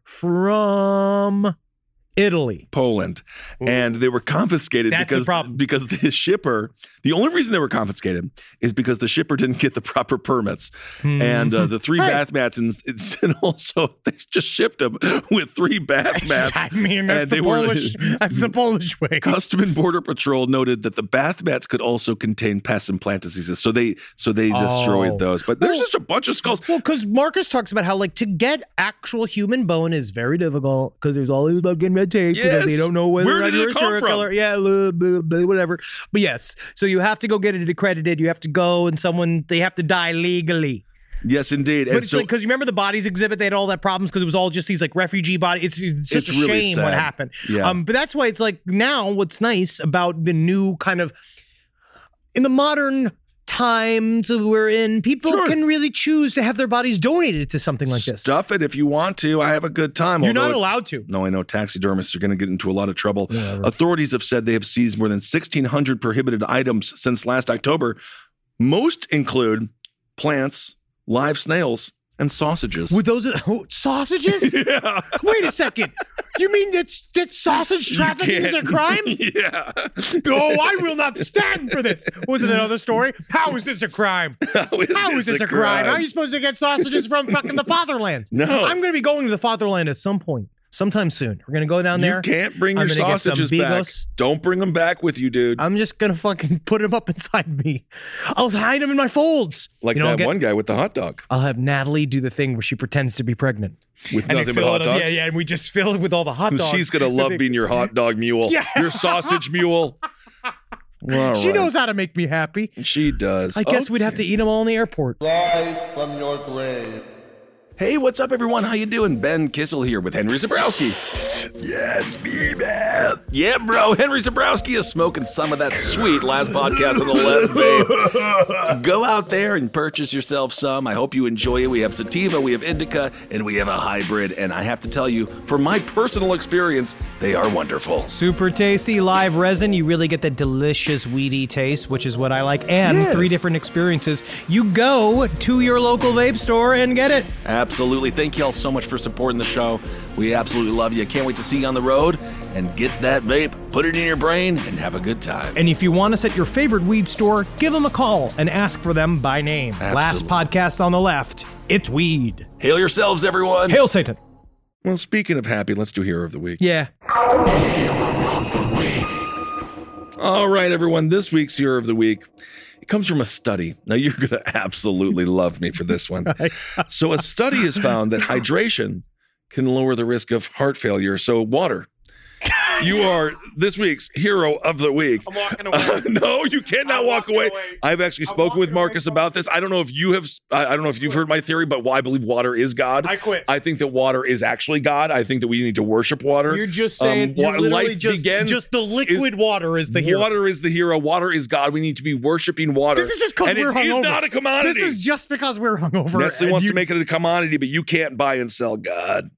from Italy. Poland, and they were confiscated That's the because problem. because the shipper. The only reason they were confiscated is because the shipper didn't get the proper permits, and uh, the three Hey. bath mats, and, and also they just shipped them with three bath mats. I mean, that's and the they were- Polish. That's the Polish way. Custom and Border Patrol noted that the bath mats could also contain pest and plant diseases, so they so they destroyed Oh. those. But there's Well- just a bunch of skulls. Well, because Marcus talks about how like to get actual human bone is very difficult because there's all these fucking red tape because Yes. they don't know whether Where or not did it you're a come serial from? killer. Yeah, blah, blah, blah, whatever. But yes, so you have to go get it accredited. You have to go and someone they have to die legally. Yes, indeed. But And it's so like because you remember the bodies exhibit, they had all that problems because it was all just these like refugee bodies. It's, it's such It's a really shame what sad. happened. Yeah. Um, but that's why it's like now what's nice about the new kind of in the modern times we're in, people Sure. can really choose to have their bodies donated to something like this. stuff it if you want to. I have a good time. You're although not it's- allowed to. No, I know taxidermists are going to get into a lot of trouble. Authorities have said they have seized more than sixteen hundred prohibited items since last October. Most include plants, live snails, and sausages. With those oh, sausages? yeah. Wait a second. You mean that that sausage trafficking is a can't- crime? Yeah. Oh, I will not stand for this. Was it another story? How is this a crime? How is, How is this a crime? How are you supposed to get sausages from fucking the fatherland? No. I'm going to be going to the fatherland at some point, sometime soon. We're going to go down there. You can't bring I'm your gonna get some sausages back. Bigos. Don't bring them back with you, dude. I'm just going to fucking put them up inside me. I'll hide them in my folds. like You know, I'll that get- one guy with the hot dog I'll have Natalie do the thing where she pretends to be pregnant. with And they nothing but fill hot it up. dogs. Yeah, yeah, and we just fill it with all the hot dogs. She's gonna love being your hot dog mule, Yeah. your sausage mule. All She right. knows how to make me happy. She does. I guess we'd have Okay. to eat them all in the airport. Live from your grave. Hey, what's up, everyone? How you doing? Ben Kissel here with Henry Zabrowski. Yeah, it's me, man. Yeah, bro. Henry Zabrowski is smoking some of that sweet last podcast on the left, babe. So go out there and purchase yourself some. I hope you enjoy it. We have sativa, we have indica, and we have a hybrid. And I have to tell you, from my personal experience, they are wonderful. Super tasty live resin. You really get that delicious weedy taste, which is what I like. And Yes. three different experiences. You go to your local vape store and get it. Absolutely. Thank you all so much for supporting the show. We absolutely love you. Can't wait to see you on the road and get that vape, put it in your brain, and have a good time. And if you want us at your favorite weed store, give them a call and ask for them by name. Last Absolutely. podcast on the left, it's weed. Hail yourselves, everyone. Hail Satan. Well, speaking of happy, let's do Hero of the Week. Yeah. All right, everyone. This week's Hero of the Week, it comes from a study. Now, you're going to absolutely love me for this one. So a study has found that hydration can lower the risk of heart failure. So water. You are this week's Hero of the Week. I'm walking away. Uh, no, you cannot I'm walk away. away. I've actually I'm spoken with walking Marcus away. about this. I don't know if you have, I I don't know if you've heard my theory, but I believe water is God. I quit. I think that water is actually God. I think that we need to worship water. You're just Um, saying, you're wa- literally life just, begins just the liquid water is the hero. Water is the hero. Water is God. We need to be worshiping water. This is just because And we're it is hungover. not a commodity. This is just because we're hungover. Nestle and wants you- to make it a commodity, but you can't buy and sell God.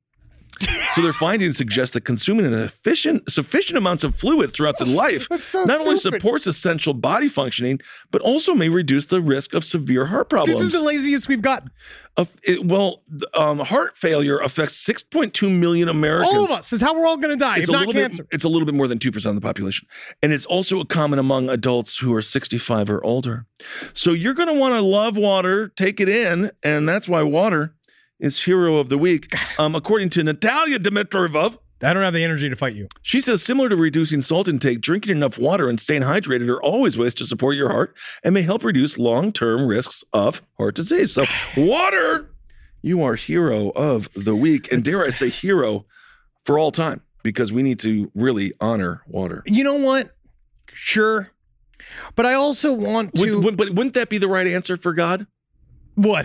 So their findings suggest that consuming an efficient, sufficient amounts of fluid throughout the life That's so not only stupid. supports essential body functioning, but also may reduce the risk of severe heart problems. This is the laziest we've got. Of it, well, um, heart failure affects six point two million Americans. All of us is how we're all going to die, if a not little cancer. Bit, it's a little bit more than two percent of the population. And it's also common among adults who are sixty-five or older. So you're going to want to love water, take it in, and that's why water is Hero of the Week. Um, according to Natalia Dimitrova, I don't have the energy to fight you. she says similar to reducing salt intake, drinking enough water and staying hydrated are always ways to support your heart and may help reduce long-term risks of heart disease. So water, you are Hero of the Week. And dare I say hero for all time, because we need to really honor water. You know what? Sure. But I also want to... Would, would, but wouldn't that be the right answer for God? What?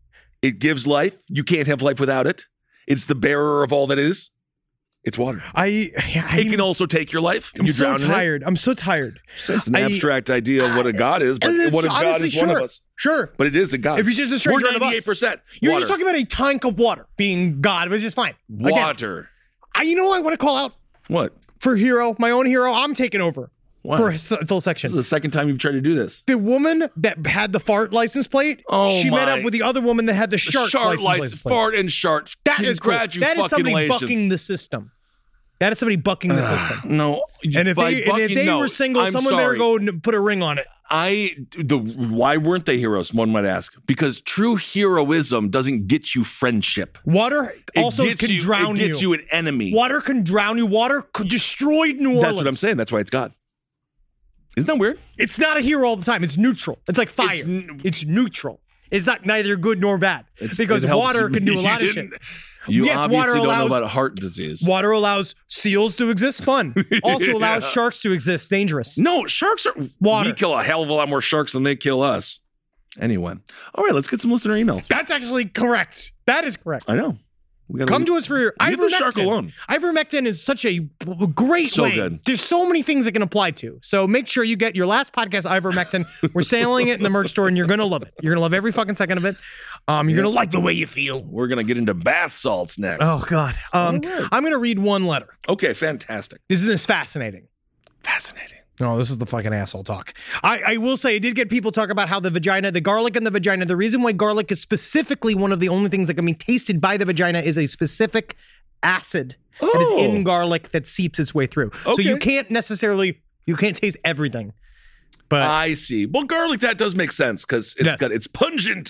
It gives life. You can't have life without it. It's the bearer of all that is. It's water. I... I It can also take your life. I'm You so drown in it. tired. I'm so tired. So it's an I- abstract idea of what a God is, but And it's what if God honestly, is one sure, of us? Sure. But it is a God. If he's just a stranger We're one of us. ninety-eight percent You're water. just talking about a tank of water being God, but it's just fine. Again, Water. I, you know what I want to call out What? for hero, my own hero? I'm taking over Why? for a s- full This section. is the second time you've tried to do this. The woman that had the fart license plate, Oh, she met my. up with the other woman that had the shark, Shark license, license, plate. fart and shark. That is cool. Congrats, you That is fucking somebody Lations. bucking the system. That is somebody bucking the system. No. And if by they, and if bucking, they no. were single, I'm someone better sorry. go and put a ring on it. I the why weren't they heroes? One might ask. Because true heroism doesn't get you friendship. Water It also gets can you, drown It gets you. an enemy. Water can drown you. Water could destroyed New Orleans. That's what I'm saying. That's why it's God. Isn't that weird? It's not a hero all the time. It's neutral. It's like fire. It's It's, n- neutral. It's not neither good nor bad. It's- because it helps water you- can do a you lot of shit. didn't- You Yes, obviously water don't allows- know about heart disease. Water allows seals to exist. Fun. Also allows Yeah. sharks to exist. Dangerous. No, sharks are. Water. We kill a hell of a lot more sharks than they kill us. Anyway, all right, let's get some listener emails. That's actually correct. That is correct. I know. We gotta Come leave- to us for your Leave the shark ivermectin. alone. Ivermectin is such a b- great So way. good. There's so many things it can apply to. So make sure you get your last podcast ivermectin. We're selling it in the merch store, and you're gonna love it. You're gonna love every fucking second of it. Um, you're gonna like the way you feel. We're gonna get into bath salts next. Oh God. Um, All right. I'm gonna read one letter. Okay, fantastic. This is fascinating. Fascinating. No, this is the fucking asshole talk. I, I will say, I did get people talk about how the vagina, the garlic in the vagina, the reason why garlic is specifically one of the only things that can be tasted by the vagina is a specific acid that is Oh. in garlic that seeps its way through. So you Okay. can't necessarily, you can't taste everything. But I see. Well, garlic, that does make sense because it's Yes. got it's pungent,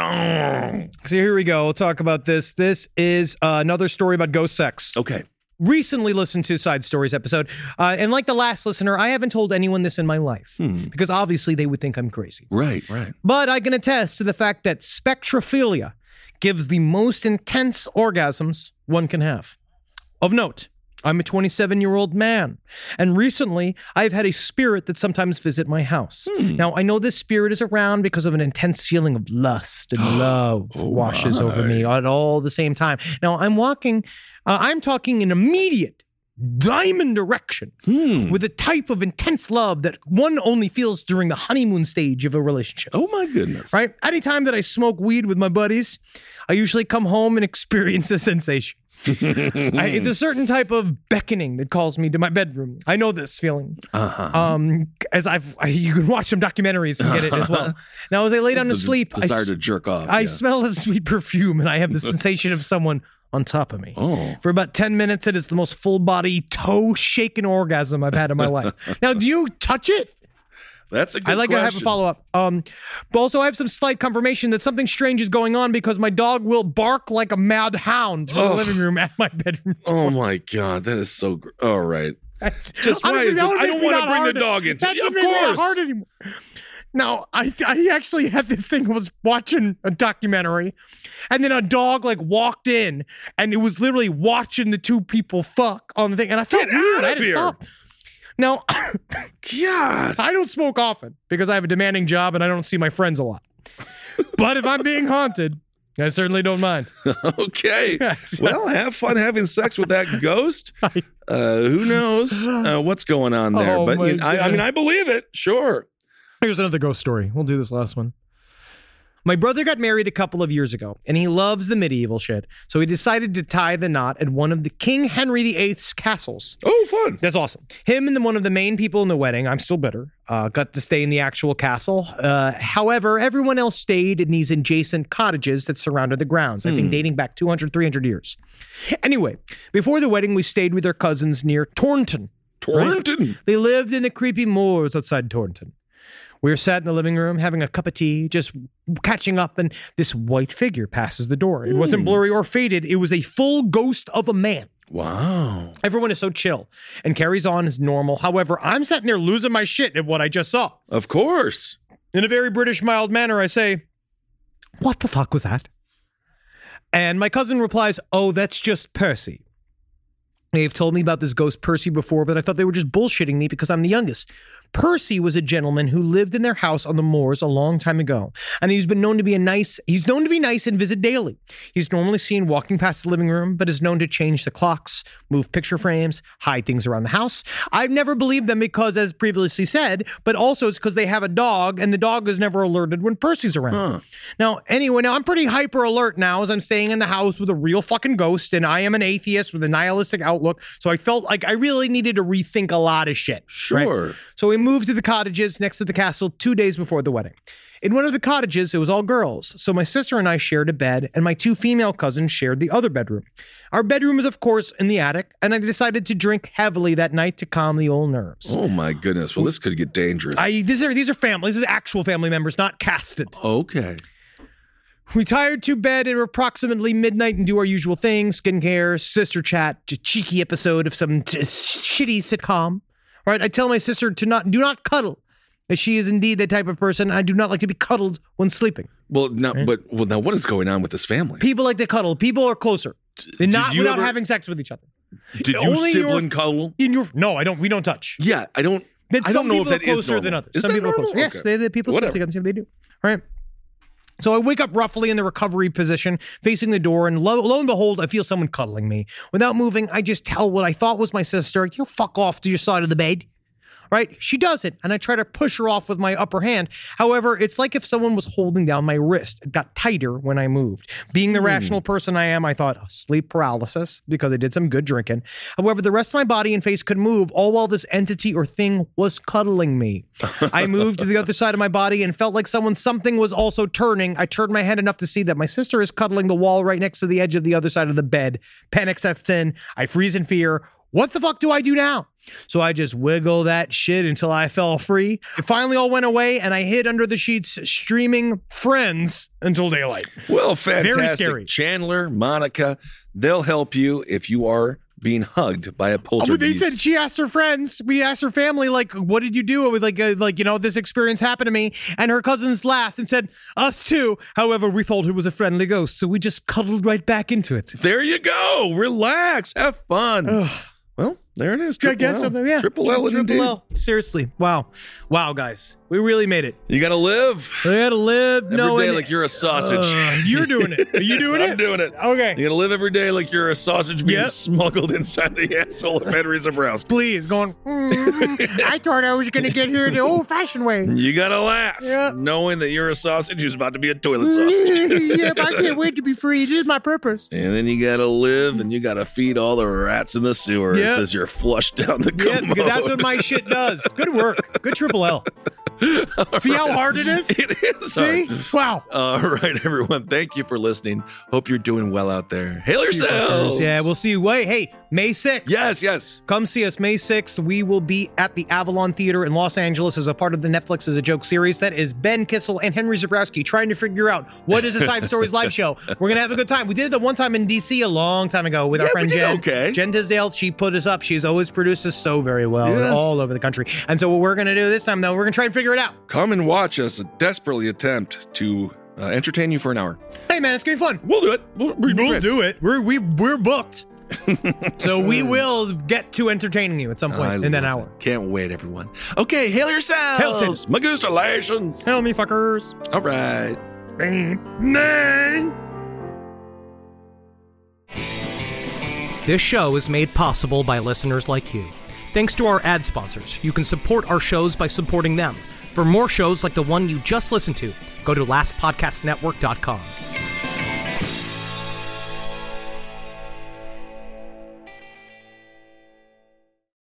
strong. so here we go. We'll talk about this. This is uh, another story about ghost sex. Okay. Recently listened to Side Stories episode. Uh, and like the last listener, I haven't told anyone this in my life Hmm. because obviously they would think I'm crazy. Right, right. But I can attest to the fact that spectrophilia gives the most intense orgasms one can have. Of note, I'm a twenty-seven-year-old man, and recently I've had a spirit that sometimes visit my house. Hmm. Now, I know this spirit is around because of an intense feeling of lust and love Oh washes my. over me at all the same time. Now, I'm walking, uh, I'm talking in immediate diamond erection Hmm. with a type of intense love that one only feels during the honeymoon stage of a relationship. Oh my goodness. Right? Anytime that I smoke weed with my buddies, I usually come home and experience a sensation. I, it's a certain type of beckoning that calls me to my bedroom. I know this feeling. Uh-huh. Um, as I've, I, you can watch some documentaries and get it as well. Now, as I lay down to The sleep, I, Desire s- to jerk off. I yeah. smell a sweet perfume, and I have the sensation of someone on top of me. Oh. For about ten minutes, it is the most full body, toe shaking orgasm I've had in my life. Now, do you touch it? That's a good I like to have a question. follow up. Um, but also, I have some slight confirmation that something strange is going on because my dog will bark like a mad hound from the Oh. living room at my bedroom. Oh my God, that is so. Gr- All right. Just why Honestly, is that it- would I make don't me want to not bring hard. the dog into That it. just Of made me not course. hard anymore. Now, I I actually had this thing. I was watching a documentary, and then a dog like walked in, and it was literally watching the two people fuck on the thing, and I felt Get weird. out I of had to here. stop. Now, God. I don't smoke often because I have a demanding job and I don't see my friends a lot. But if I'm being haunted, I certainly don't mind. Okay. Yes, Well, yes. have fun having sex with that ghost. Uh, who knows uh, what's going on there? Oh, but my you I, I God. mean, I believe it. Sure. Here's another ghost story. We'll do this last one. My brother got married a couple of years ago, and he loves the medieval shit, so he decided to tie the knot at one of the King Henry the Eighth's castles. Oh, fun. That's awesome. Him and the, one of the main people in the wedding, I'm still bitter, uh, got to stay in the actual castle. Uh, however, everyone else stayed in these adjacent cottages that surrounded the grounds, I think dating back two hundred, three hundred years. Anyway, before the wedding, we stayed with their cousins near Torrington. Torrington. They lived in the creepy moors outside Torrington. We were sat in the living room having a cup of tea, just catching up, and this white figure passes the door. It wasn't blurry or faded. It was a full ghost of a man. Wow. Everyone is so chill and carries on as normal. However, I'm sitting there losing my shit at what I just saw. Of course. In a very British mild manner, I say, "What the fuck was that?" And my cousin replies, "Oh, that's just Percy." They've told me about this ghost Percy before, but I thought they were just bullshitting me because I'm the youngest. Percy was a gentleman who lived in their house on the moors a long time ago, and he's been known to be a nice, he's known to be nice and visit daily. He's normally seen walking past the living room, but is known to change the clocks, move picture frames, hide things around the house. I've never believed them because, as previously said, but also it's because they have a dog, and the dog is never alerted when Percy's around. Huh. Now, anyway, now I'm pretty hyper alert now as I'm staying in the house with a real fucking ghost, and I am an atheist with a nihilistic outlook, so I felt like I really needed to rethink a lot of shit. right? Sure. So we moved to the cottages next to the castle two days before the wedding. In one of the cottages, it was all girls, so my sister and I shared a bed, and my two female cousins shared the other bedroom. Our bedroom was, of course, in the attic, and I decided to drink heavily that night to calm the old nerves. Oh, my goodness. Well, this could get dangerous. I these are these are family. This is actual family members, not casted. Okay. We retired to bed at approximately midnight and do our usual things: skincare, sister chat, a cheeky episode of some t- shitty sitcom. Right? I tell my sister to not do not cuddle, as she is indeed that type of person. I do not like to be cuddled when sleeping. Well, now, but well, now, what is going on with this family? People like to cuddle. People are closer, and not you without ever- having sex with each other. Did you Only your- sibling cuddle? In your no, I don't. We don't touch. Yeah, I don't. But I some don't know if people that are is closer normal. than others. Is Some that people are normal? closer. Yes, Okay. they, the people sleep Whatever. together. See what they do. Right. So I wake up roughly in the recovery position, facing the door, and lo, lo and behold, I feel someone cuddling me. Without moving, I just tell what I thought was my sister, "You fuck off to your side of the bed." Right? She does it, and I try to push her off with my upper hand. However, it's like if someone was holding down my wrist. It got tighter when I moved. Being the rational person I am, I thought sleep paralysis because I did some good drinking. However, the rest of my body and face could move, all while this entity or thing was cuddling me. I moved to the other side of my body and felt like someone, something was also turning. I turned my head enough to see that my sister is cuddling the wall right next to the edge of the other side of the bed. Panic sets in. I freeze in fear. What the fuck do I do now? So I just wiggle that shit until I fell free. It finally all went away, and I hid under the sheets, streaming Friends until daylight. Well, fantastic. Very scary. Chandler, Monica, they'll help you if you are being hugged by a Oh, but poltergeist. they said she asked her friends. We asked her family, like, "What did you do?" With like, uh, like you know, this experience happened to me, and her cousins laughed and said, "Us too." However, we thought it was a friendly ghost, so we just cuddled right back into it. There you go. Relax. Have fun. Well, there it is. I Triple guess L. something, yeah. Triple L, Triple indeed. L. Seriously, wow, wow, guys, we really made it. You got to live We had to live every knowing day like you're a sausage. Uh, you're doing it. Are you doing I'm it? doing it. Okay. You got to live every day like you're a sausage being Yep. smuggled inside the asshole of Henry Zabrowski. Please, going. "Mm, I thought I was going to get here the old-fashioned way. You got to laugh, Yeah. knowing that you're a sausage who's about to be a toilet sausage. Yeah, but I can't wait to be free. This is my purpose. And then you got to live and you got to feed all the rats in the sewers Yep. as you're flushed down the Yeah, commode. because that's what my shit does. Good work. Good triple L. See how hard it is? It is See? hard. Wow. All right, everyone. Thank you for listening. Hope you're doing well out there. Hail yourselves. Yeah, we'll see you. Wait, hey, May sixth. Yes, yes. Come see us May sixth. We will be at the Avalon Theater in Los Angeles as a part of the Netflix as a Joke series. That is Ben Kissel and Henry Zabrowski trying to figure out what is a Side Stories live show. We're going to have a good time. We did it the one time in D C a long time ago with Yeah, our friend we did Jen. okay. Jen Tisdale, she put us up. She's always produced us so very well Yes. all over the country. And so what we're going to do this time, though, we're going to try and figure it out. Come and watch us desperately attempt to uh, entertain you for an hour. Hey, man, it's going to be fun. We'll do it. We'll, we'll We'll do it. We're, we, we're booked. So we will get to entertaining you at some point I in that love hour. it. Can't wait, everyone. Okay, hail yourselves. Hail yourselves. Magustalations. Tell me, fuckers. All right. This show is made possible by listeners like you. Thanks to our ad sponsors, you can support our shows by supporting them. For more shows like the one you just listened to, go to last podcast network dot com.